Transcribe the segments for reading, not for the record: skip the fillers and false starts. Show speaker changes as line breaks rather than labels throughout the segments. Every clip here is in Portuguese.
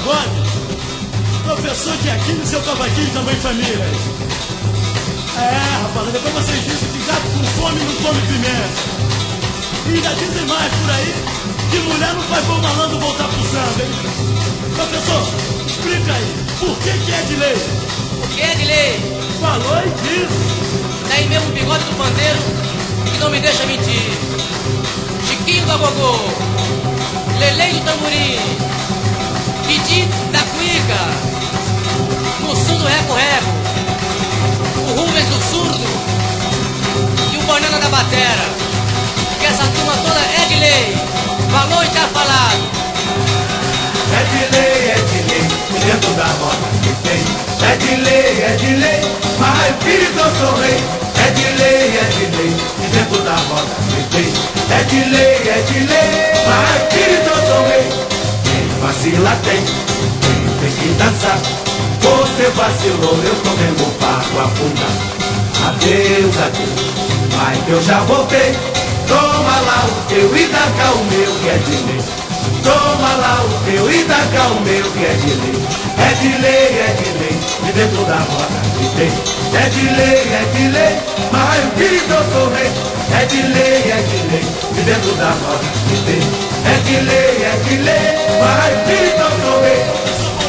Gomes, professor de Aquino e seu cavaquinho também família. Rapaz, depois vocês dizem que gato com fome não come pimenta. E ainda dizem mais por aí que mulher não faz bom malandro voltar pro samba, hein? Professor, explica aí, por que é de lei?
O que é de lei?
Falou e disse.
Daí mesmo o bigode do pandeiro que não me deixa mentir. Chiquinho da gogô, Lelê do tamborim, Didi da cuíca, Mussum do reco-reco, o Rubens do surdo e o Banana da batera. Que essa turma toda é de lei, falou e tá falado.
É de lei, dentro da roda que tem. É de lei, mas espírito eu sou rei. É de lei, dentro da roda que tem. É de lei, mas espírito eu sou rei. Quem vacila quem tem que dançar. Você vacilou, eu tô mesmo pago a funda. Adeus, mas eu já voltei. Toma lá o teu e dá cá o meu que é de lei. Toma lá o teu e dá cá o meu que é de lei. É de lei, de dentro da roda que tem. É de lei, mas o espírito eu sou rei. É de lei, de dentro da roda que tem. É de lei, mas o espírito eu sou rei.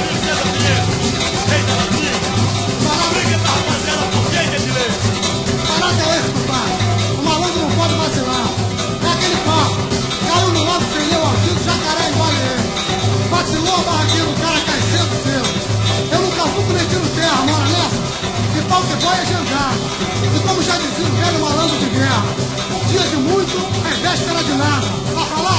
Vacilou a barraquinha do cara, cai cedo. Eu nunca fui metido terra, mora nessa. De pau que boia é jangar. E como já dizia o velho malandro de guerra, dia de muito é véspera de nada. Vai falar?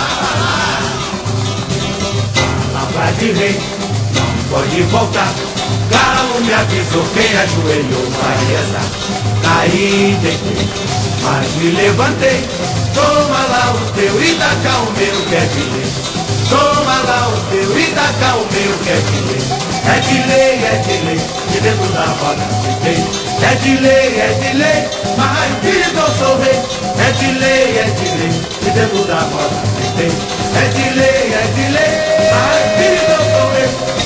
Palavra de rei, não pode voltar. Galo me avisou, quem ajoelhou vai rezar. Caí, deitei, mas me levantei. Toma lá o teu e dá cá o meu que é de lei. Toma lá o teu e dá cá o meu que é de lei. É de lei, de dentro da roda que tem. É de lei, mas espírito eu sou rei. É de lei, de dentro da roda que tem. É de lei, mas espírito eu sou rei.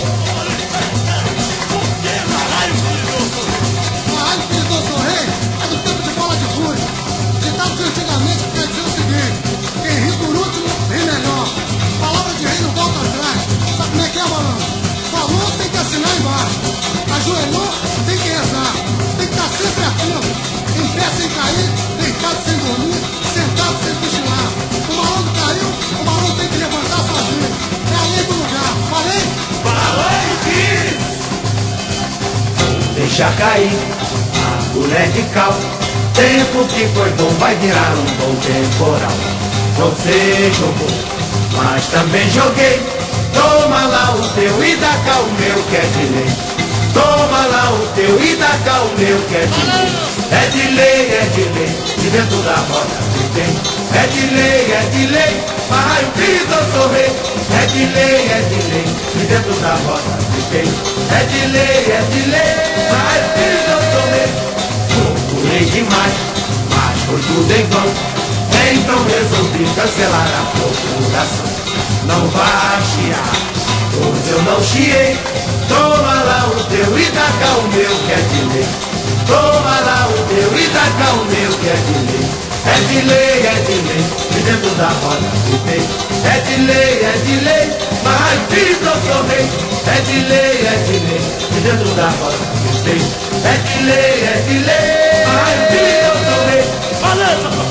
Caralho, espírito eu sou rei é do tempo de bola de fúria. Ditado de antigamente quer dizer o seguinte: quem ri por último, ri melhor. Palavra de rei não volta atrás. Sabe como é que é, malandro? Falou, tem que assinar embaixo. Ajoelhou, tem que rezar. Tem que estar sempre ativo. Em pé sem cair, deitado sem dormir, sentado sem cochilar. O malandro caiu, o malandro tem que levantar sozinho. É a lei do lugar. Falei?
Falou e diz. Deixa cair a colher de cal. Tempo que foi bom vai virar um bom temporal. Você jogou, mas também joguei. Toma lá o teu e dá cá o meu que é de lei. Toma lá o teu e dá cá o meu que é de lei. É de lei, de dentro da roda que tem. É de lei, mas o espírito eu sou rei. É de lei, de dentro da roda que tem. É de lei, mas o espírito eu sou rei. Procurei demais, mas foi tudo em vão. Então resolvi cancelar a procuração. Não vai chiar, pois eu não chiei. Toma lá o teu e dá cá o meu que é de lei. Toma lá o teu e dá cá o meu que é de lei. É de lei, de dentro da roda que tem. É de lei, mas espírito eu sou rei. É de lei, de dentro da roda que tem. É de lei, mas espírito eu sou rei.
Balança,